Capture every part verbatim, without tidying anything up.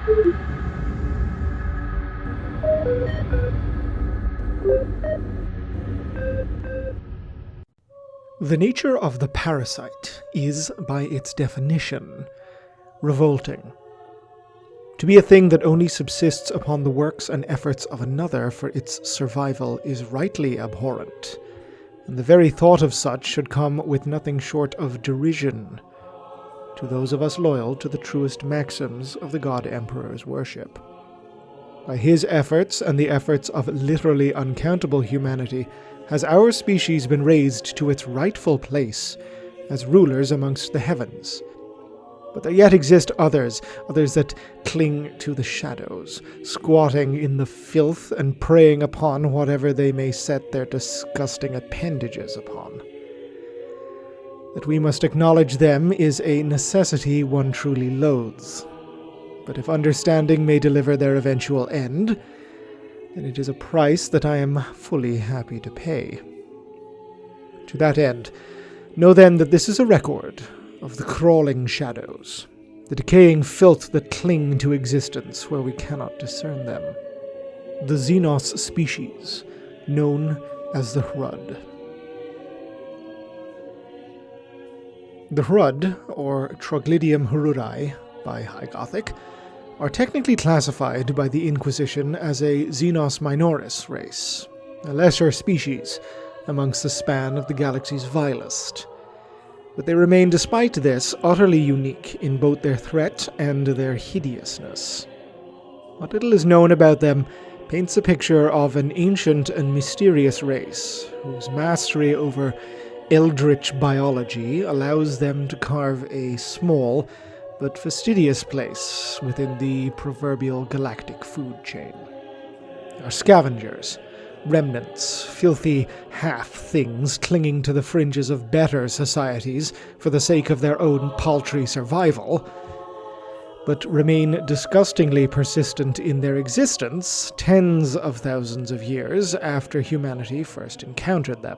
The nature of the parasite is, by its definition, revolting. To be a thing that only subsists upon the works and efforts of another for its survival is rightly abhorrent, and the very thought of such should come with nothing short of derision to those of us loyal to the truest maxims of the God Emperor's worship. By his efforts and the efforts of literally uncountable humanity has our species been raised to its rightful place as rulers amongst the heavens. But there yet exist others, others that cling to the shadows, squatting in the filth and preying upon whatever they may set their disgusting appendages upon. That we must acknowledge them is a necessity one truly loathes. But if understanding may deliver their eventual end, then it is a price that I am fully happy to pay. To that end, know then that this is a record of the crawling shadows, the decaying filth that cling to existence where we cannot discern them. The Xenos species, known as the Hrud. The Hrud, or Troglydium hrudii by High Gothic, are technically classified by the Inquisition as a Xenos minoris race, a lesser species amongst the span of the galaxy's vilest. But they remain, despite this, utterly unique in both their threat and their hideousness. What little is known about them paints a picture of an ancient and mysterious race, whose mastery over eldritch biology allows them to carve a small but fastidious place within the proverbial galactic food chain. They are scavengers, remnants, filthy half-things clinging to the fringes of better societies for the sake of their own paltry survival, but remain disgustingly persistent in their existence tens of thousands of years after humanity first encountered them.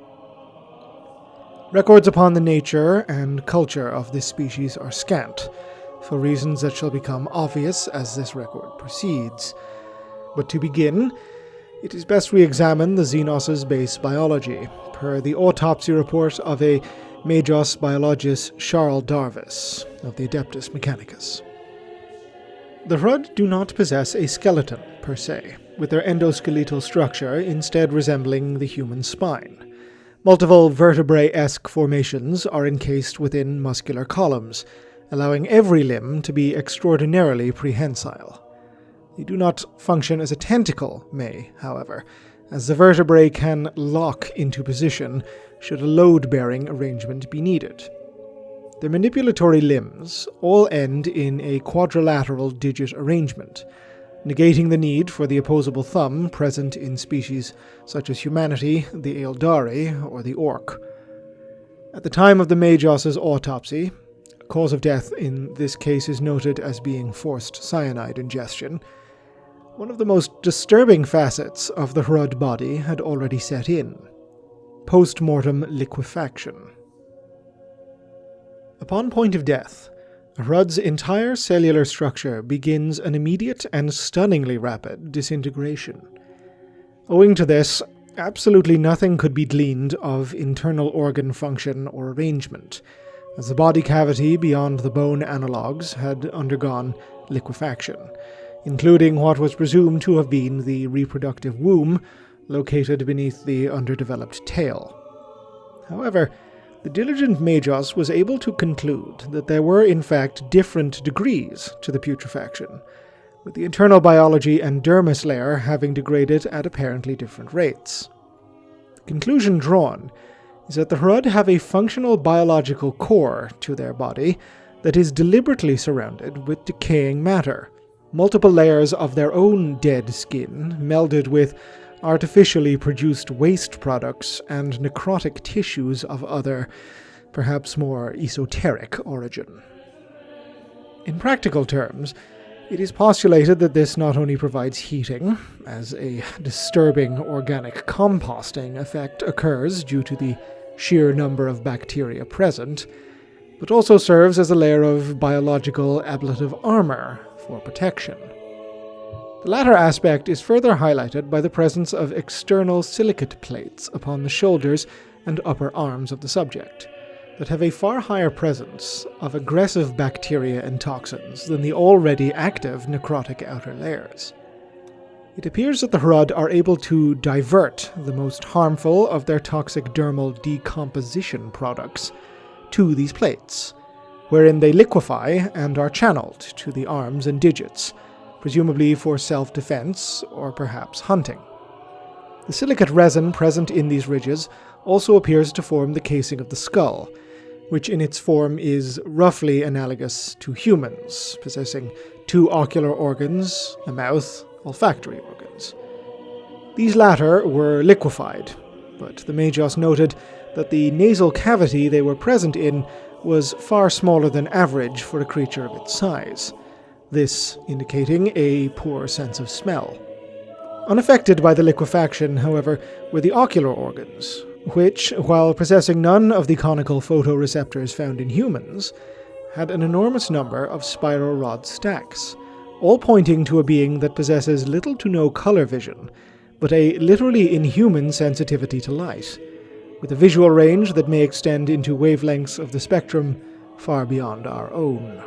Records upon the nature and culture of this species are scant, for reasons that shall become obvious as this record proceeds. But to begin, it is best we examine the Xenos' base biology, per the autopsy report of a Magos biologist Charles Darvis, of the Adeptus Mechanicus. The Hrud do not possess a skeleton, per se, with their endoskeletal structure instead resembling the human spine. Multiple vertebrae-esque formations are encased within muscular columns, allowing every limb to be extraordinarily prehensile. They do not function as a tentacle may, however, as the vertebrae can lock into position should a load-bearing arrangement be needed. Their manipulatory limbs all end in a quadrilateral digit arrangement, negating the need for the opposable thumb present in species such as humanity, the Eldari, or the Orc. At the time of the Magos' autopsy, cause of death in this case is noted as being forced cyanide ingestion. One of the most disturbing facets of the Hrud body had already set in: post-mortem liquefaction. Upon point of death, Hrud's entire cellular structure begins an immediate and stunningly rapid disintegration. Owing to this, absolutely nothing could be gleaned of internal organ function or arrangement, as the body cavity beyond the bone analogues had undergone liquefaction, including what was presumed to have been the reproductive womb located beneath the underdeveloped tail. However, the diligent Magos was able to conclude that there were in fact different degrees to the putrefaction, with the internal biology and dermis layer having degraded at apparently different rates. The conclusion drawn is that the Hrud have a functional biological core to their body that is deliberately surrounded with decaying matter, multiple layers of their own dead skin melded with artificially produced waste products and necrotic tissues of other, perhaps more esoteric origin. In practical terms, it is postulated that this not only provides heating, as a disturbing organic composting effect occurs due to the sheer number of bacteria present, but also serves as a layer of biological ablative armor for protection. The latter aspect is further highlighted by the presence of external silicate plates upon the shoulders and upper arms of the subject, that have a far higher presence of aggressive bacteria and toxins than the already active necrotic outer layers. It appears that the Hrud are able to divert the most harmful of their toxic dermal decomposition products to these plates, wherein they liquefy and are channeled to the arms and digits, presumably for self-defense or perhaps hunting. The silicate resin present in these ridges also appears to form the casing of the skull, which in its form is roughly analogous to humans, possessing two ocular organs, a mouth, olfactory organs. These latter were liquefied, but the Magos noted that the nasal cavity they were present in was far smaller than average for a creature of its size, this indicating a poor sense of smell. Unaffected by the liquefaction, however, were the ocular organs, which, while possessing none of the conical photoreceptors found in humans, had an enormous number of spiral rod stacks, all pointing to a being that possesses little to no color vision, but a literally inhuman sensitivity to light, with a visual range that may extend into wavelengths of the spectrum far beyond our own.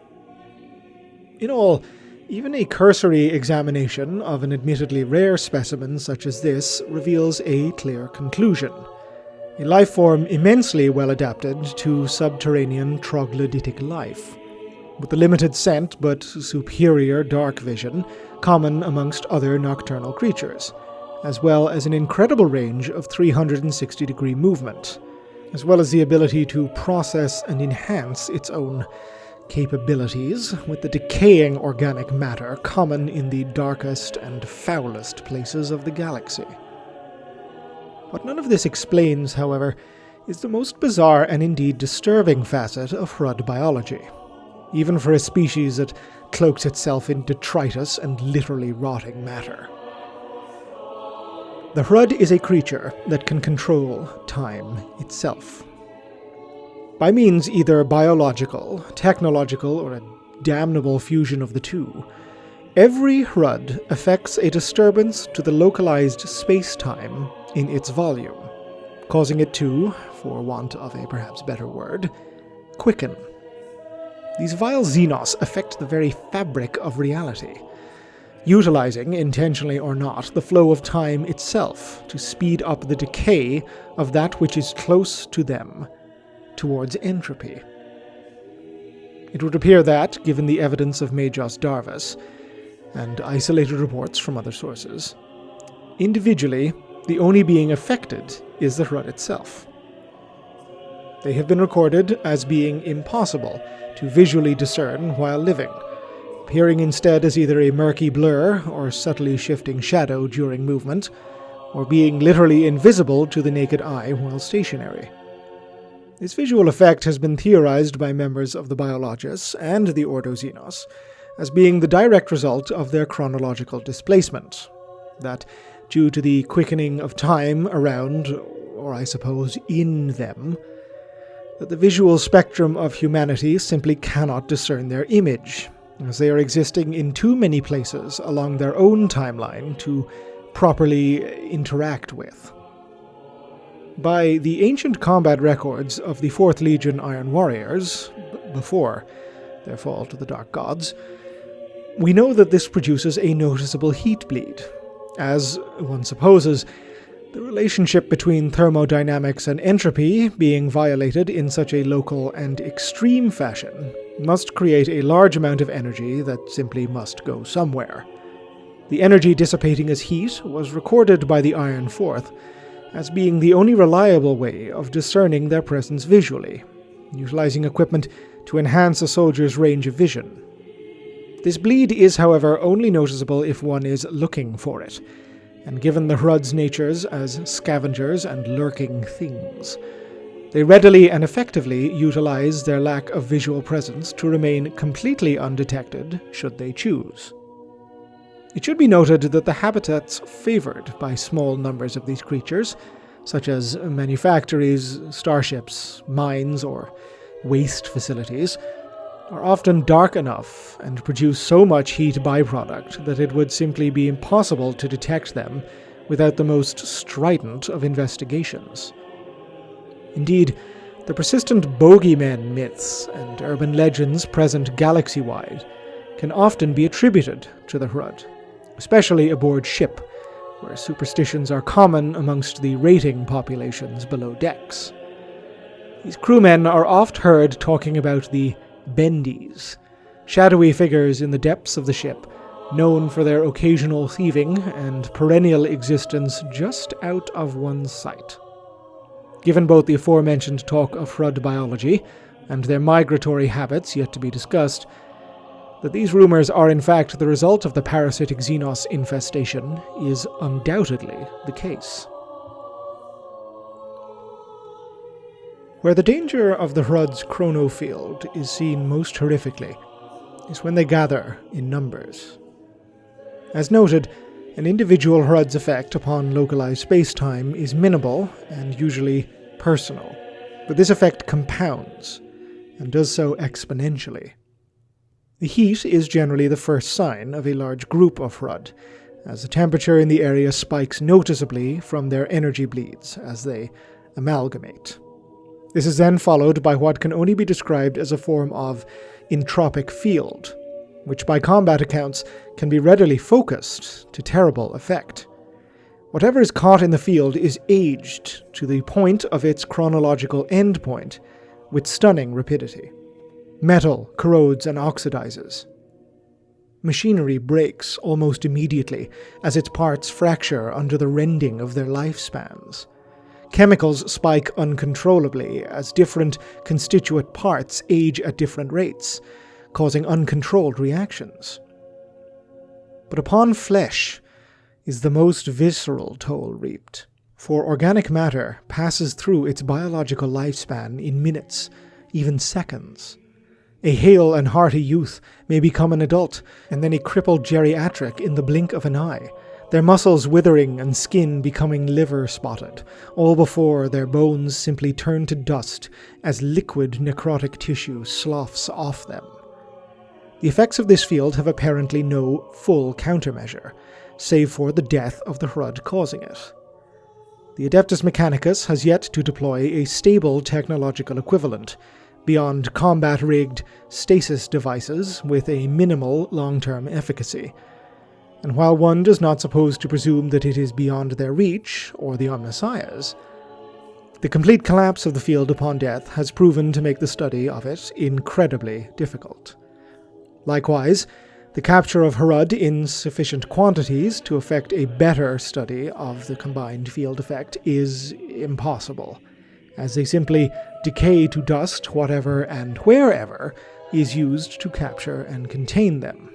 In all, even a cursory examination of an admittedly rare specimen such as this reveals a clear conclusion: a life form immensely well adapted to subterranean troglodytic life, with the limited scent but superior dark vision common amongst other nocturnal creatures, as well as an incredible range of three hundred sixty degree movement, as well as the ability to process and enhance its own capabilities with the decaying organic matter common in the darkest and foulest places of the galaxy. What none of this explains, however, is the most bizarre and indeed disturbing facet of Hrud biology, even for a species that cloaks itself in detritus and literally rotting matter. The Hrud is a creature that can control time itself. By means either biological, technological, or a damnable fusion of the two, every Hrud affects a disturbance to the localized space-time in its volume, causing it to, for want of a perhaps better word, quicken. These vile Xenos affect the very fabric of reality, utilizing, intentionally or not, the flow of time itself to speed up the decay of that which is close to them, towards entropy. It would appear that, given the evidence of Magos Darvas, and isolated reports from other sources, individually, the only being affected is the Hrud itself. They have been recorded as being impossible to visually discern while living, appearing instead as either a murky blur or subtly shifting shadow during movement, or being literally invisible to the naked eye while stationary. This visual effect has been theorized by members of the Biologists and the Ordo Xenos as being the direct result of their chronological displacement, that, due to the quickening of time around, or I suppose in them, that the visual spectrum of humanity simply cannot discern their image, as they are existing in too many places along their own timeline to properly interact with. By the ancient combat records of the Fourth Legion Iron Warriors, b- before their fall to the Dark Gods, we know that this produces a noticeable heat bleed, as, one supposes, the relationship between thermodynamics and entropy being violated in such a local and extreme fashion must create a large amount of energy that simply must go somewhere. The energy dissipating as heat was recorded by the Iron Fourth as being the only reliable way of discerning their presence visually, utilizing equipment to enhance a soldier's range of vision. This bleed is, however, only noticeable if one is looking for it, and given the Hrud's natures as scavengers and lurking things, they readily and effectively utilize their lack of visual presence to remain completely undetected should they choose. It should be noted that the habitats favored by small numbers of these creatures, such as manufactories, starships, mines, or waste facilities, are often dark enough and produce so much heat byproduct that it would simply be impossible to detect them without the most strident of investigations. Indeed, the persistent bogeymen myths and urban legends present galaxy-wide can often be attributed to the Hrud, especially aboard ship, where superstitions are common amongst the rating populations below decks. These crewmen are oft heard talking about the Bendies, shadowy figures in the depths of the ship, known for their occasional thieving and perennial existence just out of one's sight. Given both the aforementioned talk of Hrud biology and their migratory habits yet to be discussed, that these rumors are in fact the result of the parasitic Xenos infestation is undoubtedly the case. Where the danger of the Hrud's chronofield is seen most horrifically is when they gather in numbers. As noted, an individual Hrud's effect upon localized space-time is minimal and usually personal, but this effect compounds, and does so exponentially. The heat is generally the first sign of a large group of Hrud, as the temperature in the area spikes noticeably from their energy bleeds as they amalgamate. This is then followed by what can only be described as a form of entropic field, which by combat accounts can be readily focused to terrible effect. Whatever is caught in the field is aged to the point of its chronological endpoint with stunning rapidity. Metal corrodes and oxidizes. Machinery breaks almost immediately as its parts fracture under the rending of their lifespans. Chemicals spike uncontrollably as different constituent parts age at different rates, causing uncontrolled reactions. But upon flesh is the most visceral toll reaped, for organic matter passes through its biological lifespan in minutes, even seconds. A hale and hearty youth may become an adult, and then a crippled geriatric in the blink of an eye, their muscles withering and skin becoming liver-spotted, all before their bones simply turn to dust as liquid necrotic tissue sloughs off them. The effects of this field have apparently no full countermeasure, save for the death of the Hrud causing it. The Adeptus Mechanicus has yet to deploy a stable technological equivalent, beyond combat-rigged stasis devices with a minimal long-term efficacy. And while one does not suppose to presume that it is beyond their reach, or the Unmessiah's, the complete collapse of the field upon death has proven to make the study of it incredibly difficult. Likewise, the capture of Hrud in sufficient quantities to effect a better study of the combined field effect is impossible, as they simply decay to dust whatever and wherever is used to capture and contain them.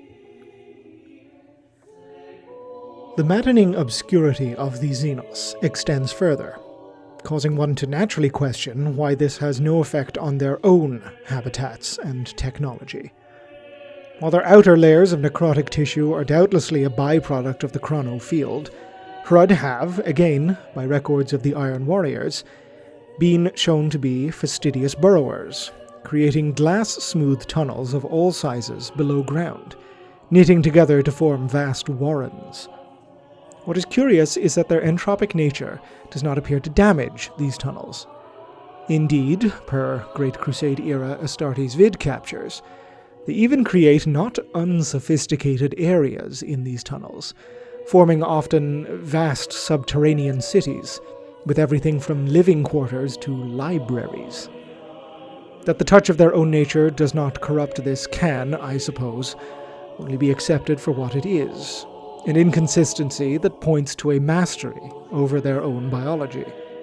The maddening obscurity of the Xenos extends further, causing one to naturally question why this has no effect on their own habitats and technology. While their outer layers of necrotic tissue are doubtlessly a byproduct of the chrono field, Hrud have, again by records of the Iron Warriors, been shown to be fastidious burrowers, creating glass-smooth tunnels of all sizes below ground, knitting together to form vast warrens. What is curious is that their entropic nature does not appear to damage these tunnels. Indeed, per Great Crusade-era Astartes vid captures, they even create not unsophisticated areas in these tunnels, forming often vast subterranean cities, with everything from living quarters to libraries. That the touch of their own nature does not corrupt this can, I suppose, only be accepted for what it is, an inconsistency that points to a mastery over their own biology.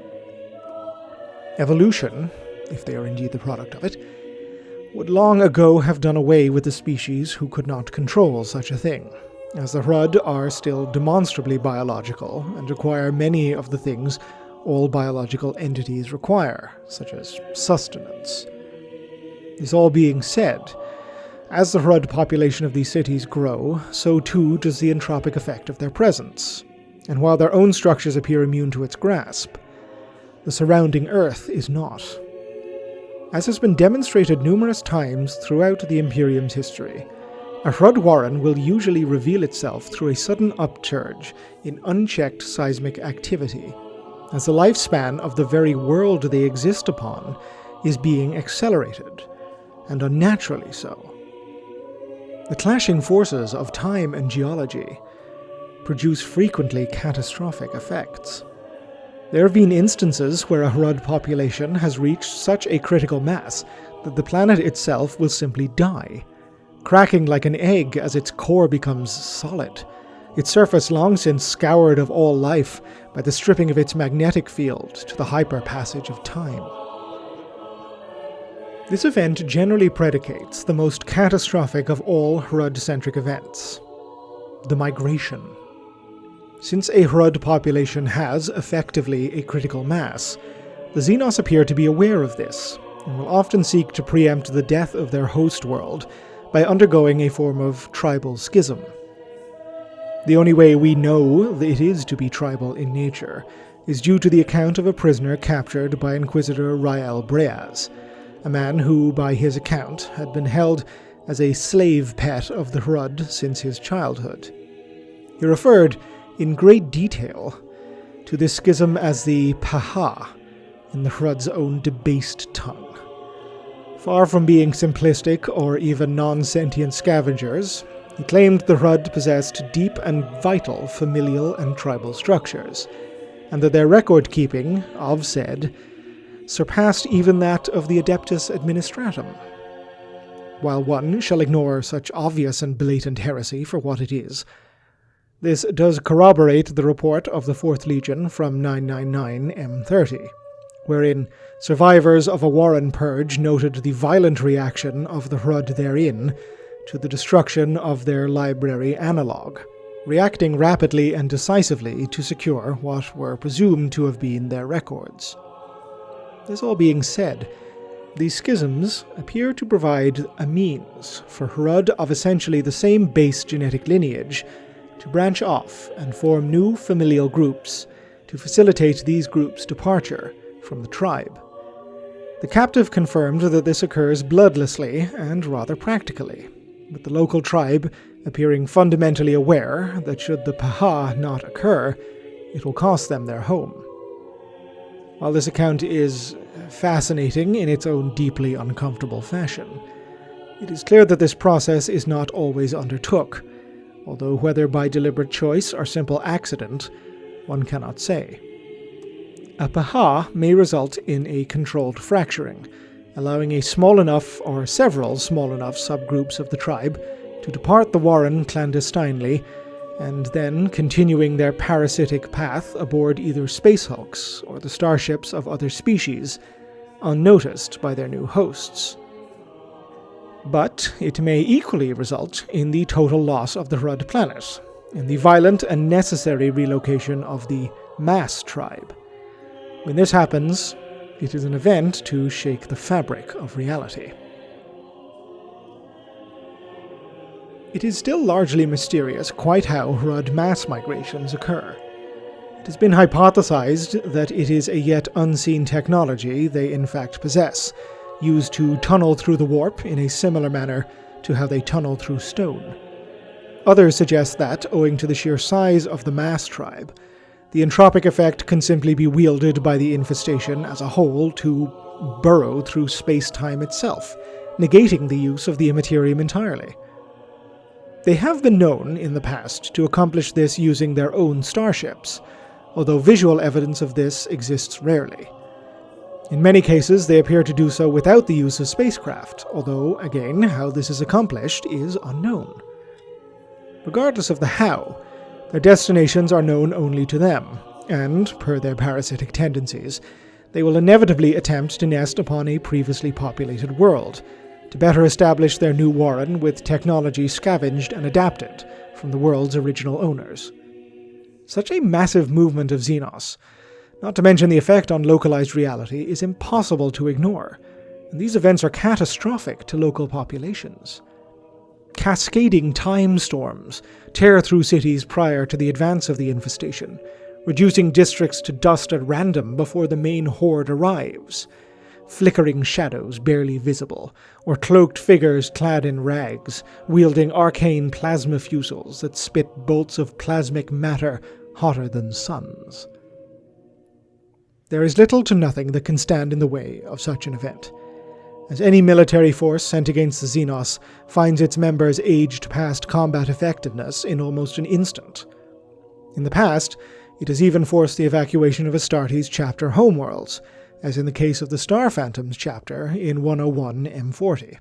Evolution, if they are indeed the product of it, would long ago have done away with the species who could not control such a thing, as the Hrud are still demonstrably biological and require many of the things all biological entities require, such as sustenance. This all being said, as the Hrud population of these cities grow, so too does the entropic effect of their presence, and while their own structures appear immune to its grasp, the surrounding earth is not. As has been demonstrated numerous times throughout the Imperium's history, a Hrud Warren will usually reveal itself through a sudden upsurge in unchecked seismic activity, as the lifespan of the very world they exist upon is being accelerated, and unnaturally so. The clashing forces of time and geology produce frequently catastrophic effects. There have been instances where a Hrud population has reached such a critical mass that the planet itself will simply die, cracking like an egg as its core becomes solid, its surface long since scoured of all life by the stripping of its magnetic field to the hyperpassage of time. This event generally predicates the most catastrophic of all Hrud-centric events: the migration. Since a Hrud population has, effectively, a critical mass, the Xenos appear to be aware of this, and will often seek to preempt the death of their host world by undergoing a form of tribal schism. The only way we know that it is to be tribal in nature is due to the account of a prisoner captured by Inquisitor Rael Breaz, a man who, by his account, had been held as a slave pet of the Hrud since his childhood. He referred, in great detail, to this schism as the Paha, in the Hrud's own debased tongue. Far from being simplistic or even non-sentient scavengers, he claimed the Hrud possessed deep and vital familial and tribal structures, and that their record-keeping, of said, surpassed even that of the Adeptus Administratum. While one shall ignore such obvious and blatant heresy for what it is, this does corroborate the report of the Fourth Legion from nine ninety-nine M thirty, wherein survivors of a Warren purge noted the violent reaction of the Hrud therein to the destruction of their library analog, reacting rapidly and decisively to secure what were presumed to have been their records. This all being said, these schisms appear to provide a means for Hrud of essentially the same base genetic lineage to branch off and form new familial groups to facilitate these groups' departure from the tribe. The captive confirmed that this occurs bloodlessly and rather practically, with the local tribe appearing fundamentally aware that should the Paha not occur, it will cost them their home. While this account is fascinating in its own deeply uncomfortable fashion, it is clear that this process is not always undertook, although whether by deliberate choice or simple accident, one cannot say. A Paha may result in a controlled fracturing, allowing a small enough or several small enough subgroups of the tribe to depart the Warren clandestinely, and then continuing their parasitic path aboard either space hulks or the starships of other species, unnoticed by their new hosts. But it may equally result in the total loss of the Hrud planet, in the violent and necessary relocation of the mass tribe. When this happens, it is an event to shake the fabric of reality. It is still largely mysterious quite how Hrud mass migrations occur. It has been hypothesized that it is a yet unseen technology they in fact possess, used to tunnel through the warp in a similar manner to how they tunnel through stone. Others suggest that, owing to the sheer size of the mass tribe, the entropic effect can simply be wielded by the infestation as a whole to burrow through space-time itself, negating the use of the immaterium entirely. They have been known, in the past, to accomplish this using their own starships, although visual evidence of this exists rarely. In many cases, they appear to do so without the use of spacecraft, although, again, how this is accomplished is unknown. Regardless of the how, their destinations are known only to them, and, per their parasitic tendencies, they will inevitably attempt to nest upon a previously populated world, to better establish their new Warren with technology scavenged and adapted from the world's original owners. Such a massive movement of Xenos, not to mention the effect on localized reality, is impossible to ignore, and these events are catastrophic to local populations. Cascading time storms tear through cities prior to the advance of the infestation, reducing districts to dust at random before the main horde arrives. flickering shadows barely visible, or cloaked figures clad in rags, wielding arcane plasma fusils that spit bolts of plasmic matter hotter than suns. There is little to nothing that can stand in the way of such an event, as any military force sent against the Xenos finds its members aged past combat effectiveness in almost an instant. In the past, it has even forced the evacuation of Astartes chapter homeworlds, as in the case of the Star Phantoms chapter in one oh one M forty.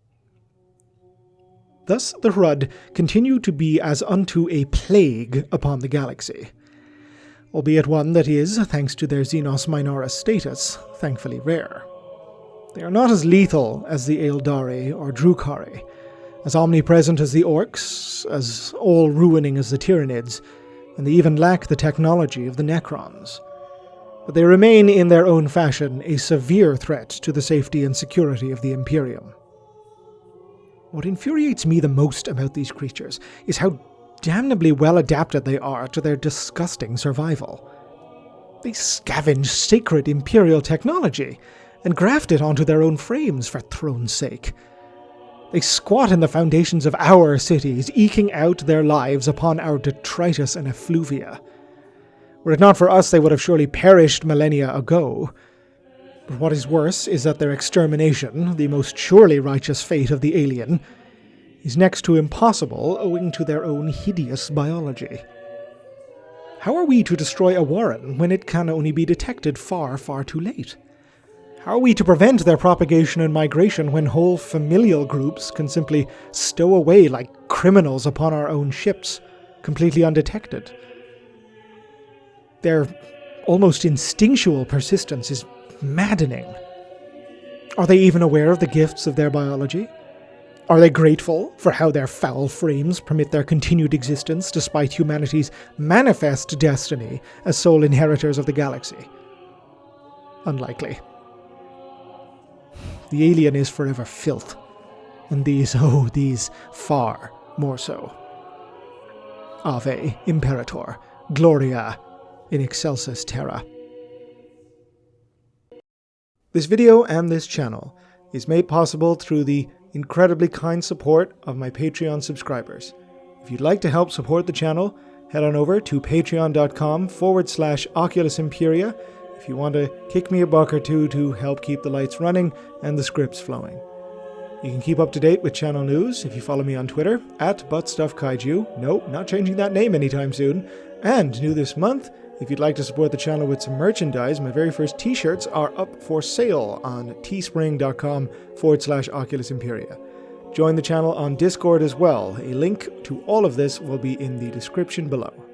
Thus the Hrud continue to be as unto a plague upon the galaxy, albeit one that is, thanks to their Xenos Minoris status, thankfully rare. They are not as lethal as the Eldari or Drukhari, as omnipresent as the Orcs, as all-ruining as the Tyranids, and they even lack the technology of the Necrons. But they remain in their own fashion a severe threat to the safety and security of the Imperium. What infuriates me the most about these creatures is how damnably well adapted they are to their disgusting survival. They scavenge sacred Imperial technology and graft it onto their own frames, for throne's sake. They squat in the foundations of our cities, eking out their lives upon our detritus and effluvia. Were it not for us, they would have surely perished millennia ago. But what is worse is that their extermination, the most surely righteous fate of the alien, is next to impossible owing to their own hideous biology. How are we to destroy a Warren when it can only be detected far, far too late? How are we to prevent their propagation and migration when whole familial groups can simply stow away like criminals upon our own ships, completely undetected? Their almost instinctual persistence is maddening. Are they even aware of the gifts of their biology? Are they grateful for how their foul frames permit their continued existence despite humanity's manifest destiny as sole inheritors of the galaxy? Unlikely. The alien is forever filth, and these, oh, these far more so. Ave Imperator, Gloria in excelsis terra. This video and this channel is made possible through the incredibly kind support of my Patreon subscribers. If you'd like to help support the channel, head on over to patreon.com forward slash Oculus Imperia if you want to kick me a buck or two to help keep the lights running and the scripts flowing. You can keep up to date with channel news if you follow me on Twitter, at ButtStuffKaiju. Nope, not changing that name anytime soon. And new this month, if you'd like to support the channel with some merchandise, my very first t-shirts are up for sale on teespring.com forward slash Oculus Imperia. Join the channel on Discord as well. A link to all of this will be in the description below.